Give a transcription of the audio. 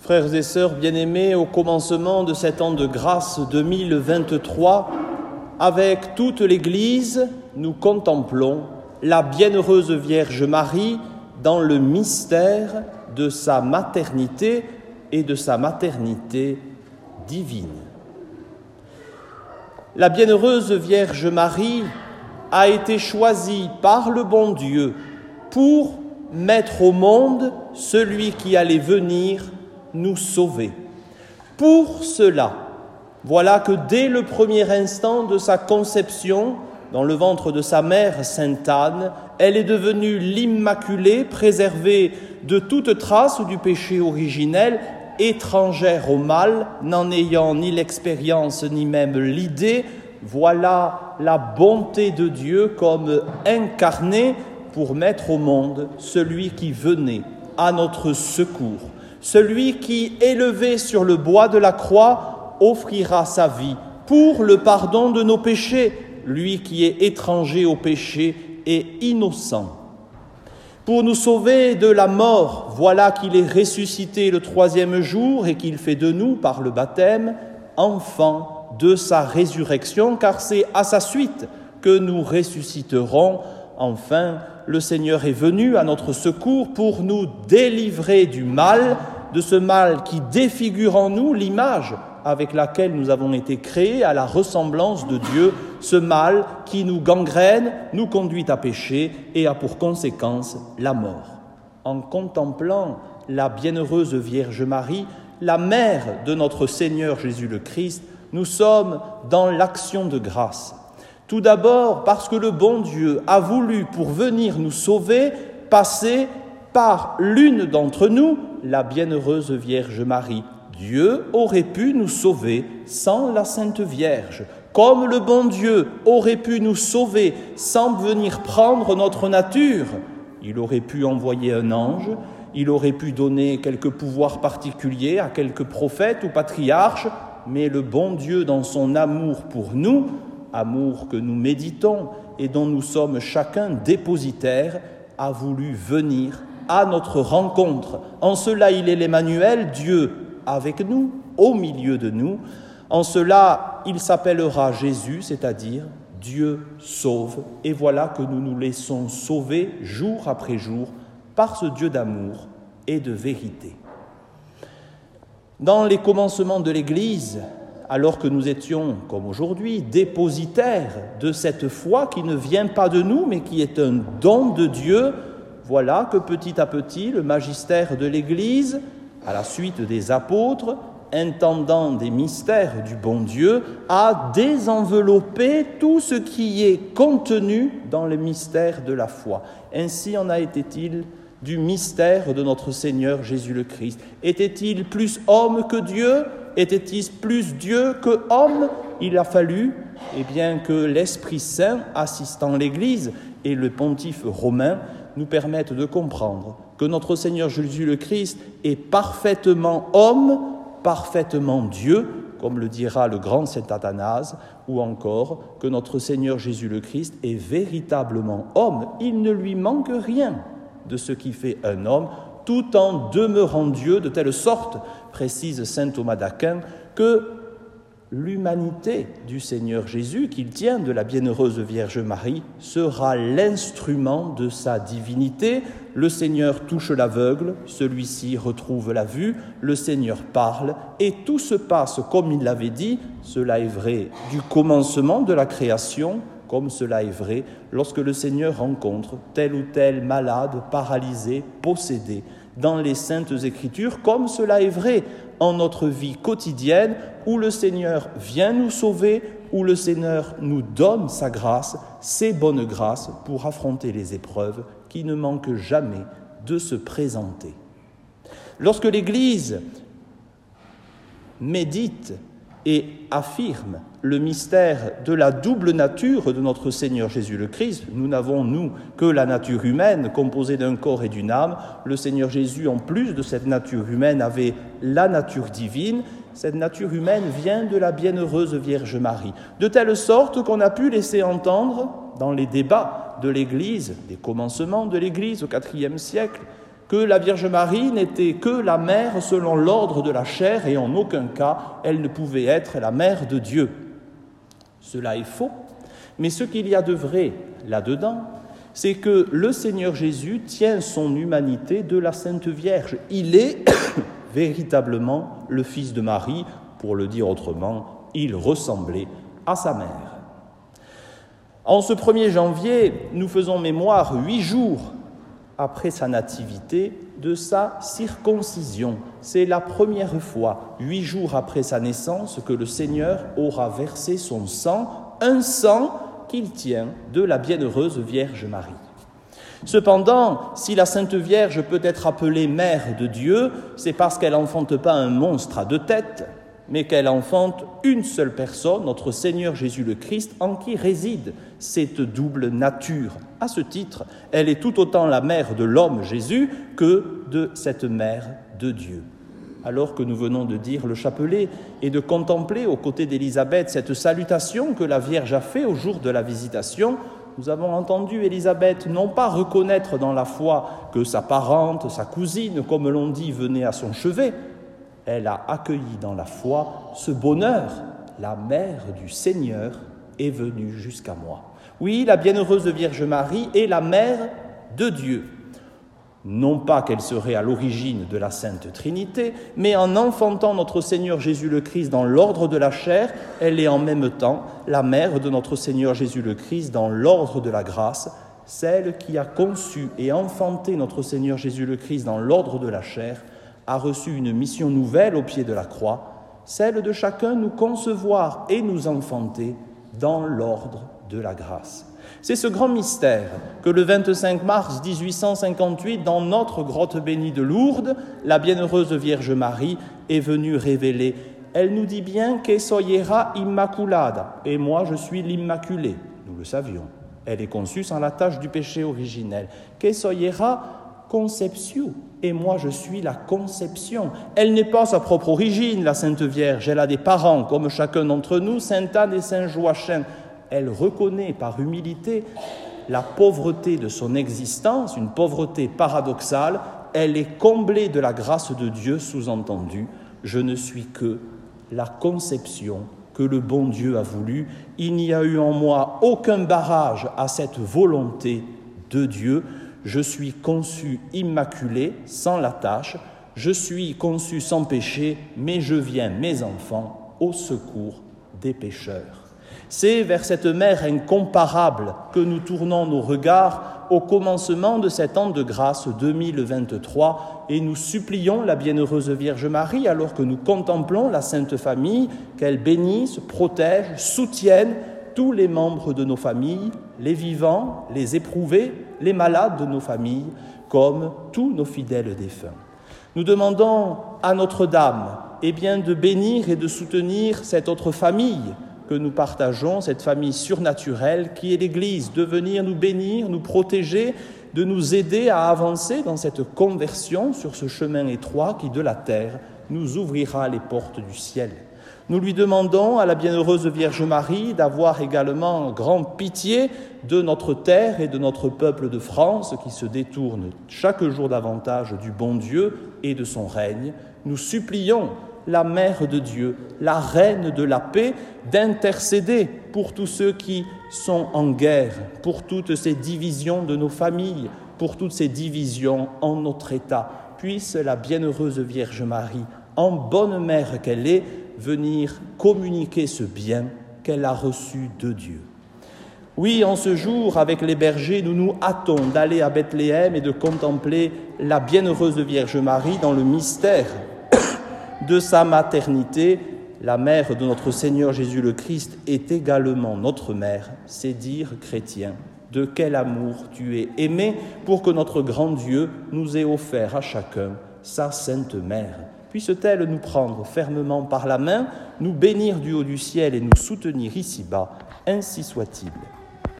Frères et sœurs bien-aimés, au commencement de cet an de grâce 2023, avec toute l'Église, nous contemplons la bienheureuse Vierge Marie dans le mystère de sa maternité et de sa maternité divine. La bienheureuse Vierge Marie a été choisie par le bon Dieu pour mettre au monde celui qui allait venir nous sauver. Pour cela, voilà que dès le premier instant de sa conception, dans le ventre de sa mère, Sainte Anne, elle est devenue l'Immaculée, préservée de toute trace du péché originel, étrangère au mal, n'en ayant ni l'expérience ni même l'idée. Voilà la bonté de Dieu comme incarnée pour mettre au monde celui qui venait à notre secours. Celui qui, élevé sur le bois de la croix, offrira sa vie pour le pardon de nos péchés, lui qui est étranger au péché et innocent. Pour nous sauver de la mort, voilà qu'il est ressuscité le troisième jour et qu'il fait de nous, par le baptême, enfants de sa résurrection, car c'est à sa suite que nous ressusciterons. Enfin, le Seigneur est venu à notre secours pour nous délivrer du mal, de ce mal qui défigure en nous l'image avec laquelle nous avons été créés à la ressemblance de Dieu, ce mal qui nous gangrène, nous conduit à pécher et a pour conséquence la mort. En contemplant la bienheureuse Vierge Marie, la mère de notre Seigneur Jésus le Christ, nous sommes dans l'action de grâce. Tout d'abord parce que le bon Dieu a voulu, pour venir nous sauver, passer par l'une d'entre nous, la bienheureuse Vierge Marie. Dieu aurait pu nous sauver sans la Sainte Vierge, comme le bon Dieu aurait pu nous sauver sans venir prendre notre nature. Il aurait pu envoyer un ange, il aurait pu donner quelques pouvoirs particuliers à quelques prophètes ou patriarches, mais le bon Dieu, dans son amour pour nous, amour que nous méditons et dont nous sommes chacun dépositaires, a voulu venir à notre rencontre. En cela, il est l'Emmanuel, Dieu avec nous, au milieu de nous. En cela, il s'appellera Jésus, c'est-à-dire Dieu sauve. Et voilà que nous nous laissons sauver jour après jour par ce Dieu d'amour et de vérité. Dans les commencements de l'Église, alors que nous étions, comme aujourd'hui, dépositaires de cette foi qui ne vient pas de nous, mais qui est un don de Dieu, voilà que petit à petit, le magistère de l'Église, à la suite des apôtres, intendant des mystères du bon Dieu, a désenveloppé tout ce qui est contenu dans le mystère de la foi. Ainsi en a été-il du mystère de notre Seigneur Jésus le Christ. Était-il plus homme que Dieu ? Était-il plus Dieu que homme ? Il a fallu que l'Esprit Saint, assistant l'Église et le pontife romain, nous permettent de comprendre que notre Seigneur Jésus le Christ est parfaitement homme, parfaitement Dieu, comme le dira le grand saint Athanase, ou encore que notre Seigneur Jésus le Christ est véritablement homme. Il ne lui manque rien de ce qui fait un homme, tout en demeurant Dieu, de telle sorte, précise saint Thomas d'Aquin, que l'humanité du Seigneur Jésus, qu'il tient de la bienheureuse Vierge Marie, sera l'instrument de sa divinité. Le Seigneur touche l'aveugle, celui-ci retrouve la vue, le Seigneur parle, et tout se passe comme il l'avait dit. Cela est vrai du commencement de la création, comme cela est vrai lorsque le Seigneur rencontre tel ou tel malade, paralysé, possédé, dans les Saintes Écritures, comme cela est vrai en notre vie quotidienne, où le Seigneur vient nous sauver, où le Seigneur nous donne sa grâce, ses bonnes grâces, pour affronter les épreuves qui ne manquent jamais de se présenter. Lorsque l'Église médite et affirme le mystère de la double nature de notre Seigneur Jésus le Christ, nous n'avons, nous, que la nature humaine composée d'un corps et d'une âme. Le Seigneur Jésus, en plus de cette nature humaine, avait la nature divine. Cette nature humaine vient de la bienheureuse Vierge Marie, de telle sorte qu'on a pu laisser entendre dans les débats de l'Église, des commencements de l'Église au IVe siècle, que la Vierge Marie n'était que la mère selon l'ordre de la chair et en aucun cas elle ne pouvait être la mère de Dieu. Cela est faux, mais ce qu'il y a de vrai là-dedans, c'est que le Seigneur Jésus tient son humanité de la Sainte Vierge. Il est véritablement le Fils de Marie, pour le dire autrement, il ressemblait à sa mère. En ce 1er janvier, nous faisons mémoire 8 jours après sa nativité, de sa circoncision. C'est la première fois, 8 jours après sa naissance, que le Seigneur aura versé son sang, un sang qu'il tient de la bienheureuse Vierge Marie. Cependant, si la Sainte Vierge peut être appelée Mère de Dieu, c'est parce qu'elle n'enfante pas un monstre à 2 têtes, mais qu'elle enfante une seule personne, notre Seigneur Jésus le Christ, en qui réside cette double nature. À ce titre, elle est tout autant la mère de l'homme Jésus que de cette mère de Dieu. Alors que nous venons de dire le chapelet et de contempler aux côtés d'Élisabeth cette salutation que la Vierge a faite au jour de la visitation, nous avons entendu Élisabeth non pas reconnaître dans la foi que sa parente, sa cousine, comme l'on dit, venait à son chevet. Elle a accueilli dans la foi ce bonheur. La mère du Seigneur est venue jusqu'à moi. Oui, la bienheureuse Vierge Marie est la mère de Dieu. Non pas qu'elle serait à l'origine de la Sainte Trinité, mais en enfantant notre Seigneur Jésus le Christ dans l'ordre de la chair, elle est en même temps la mère de notre Seigneur Jésus le Christ dans l'ordre de la grâce, celle qui a conçu et enfanté notre Seigneur Jésus le Christ dans l'ordre de la chair, a reçu une mission nouvelle au pied de la croix, celle de chacun nous concevoir et nous enfanter dans l'ordre de la grâce. C'est ce grand mystère que le 25 mars 1858, dans notre grotte bénie de Lourdes, la bienheureuse Vierge Marie est venue révéler. Elle nous dit bien « Que soyera immaculada » et moi je suis l'Immaculée. Nous le savions. Elle est conçue sans la tache du péché originel. « Que soyera conceptio » et moi je suis la conception. Elle n'est pas sa propre origine, la Sainte Vierge. Elle a des parents, comme chacun d'entre nous, Sainte Anne et Saint Joachim. Elle reconnaît par humilité la pauvreté de son existence, une pauvreté paradoxale. Elle est comblée de la grâce de Dieu, sous-entendu, je ne suis que la conception que le bon Dieu a voulu. Il n'y a eu en moi aucun barrage à cette volonté de Dieu. Je suis conçu immaculé, sans la tache. Je suis conçu sans péché, mais je viens, mes enfants, au secours des pécheurs. C'est vers cette mère incomparable que nous tournons nos regards au commencement de cet an de grâce 2023 et nous supplions la bienheureuse Vierge Marie, alors que nous contemplons la Sainte Famille, qu'elle bénisse, protège, soutienne tous les membres de nos familles, les vivants, les éprouvés, les malades de nos familles, comme tous nos fidèles défunts. Nous demandons à Notre-Dame de bénir et de soutenir cette autre famille que nous partageons, cette famille surnaturelle qui est l'Église, de venir nous bénir, nous protéger, de nous aider à avancer dans cette conversion sur ce chemin étroit qui, de la terre, nous ouvrira les portes du ciel. Nous lui demandons à la bienheureuse Vierge Marie d'avoir également grande pitié de notre terre et de notre peuple de France qui se détourne chaque jour davantage du bon Dieu et de son règne. Nous supplions la Mère de Dieu, la Reine de la paix, d'intercéder pour tous ceux qui sont en guerre, pour toutes ces divisions de nos familles, pour toutes ces divisions en notre État. Puisse la bienheureuse Vierge Marie, en bonne mère qu'elle est, venir communiquer ce bien qu'elle a reçu de Dieu. Oui, en ce jour, avec les bergers, nous nous hâtons d'aller à Bethléem et de contempler la bienheureuse Vierge Marie dans le mystère de sa maternité. La mère de notre Seigneur Jésus le Christ est également notre mère, c'est dire, chrétien, de quel amour tu es aimé pour que notre grand Dieu nous ait offert à chacun sa sainte mère. Puisse-t-elle nous prendre fermement par la main, nous bénir du haut du ciel et nous soutenir ici-bas, ainsi soit-il.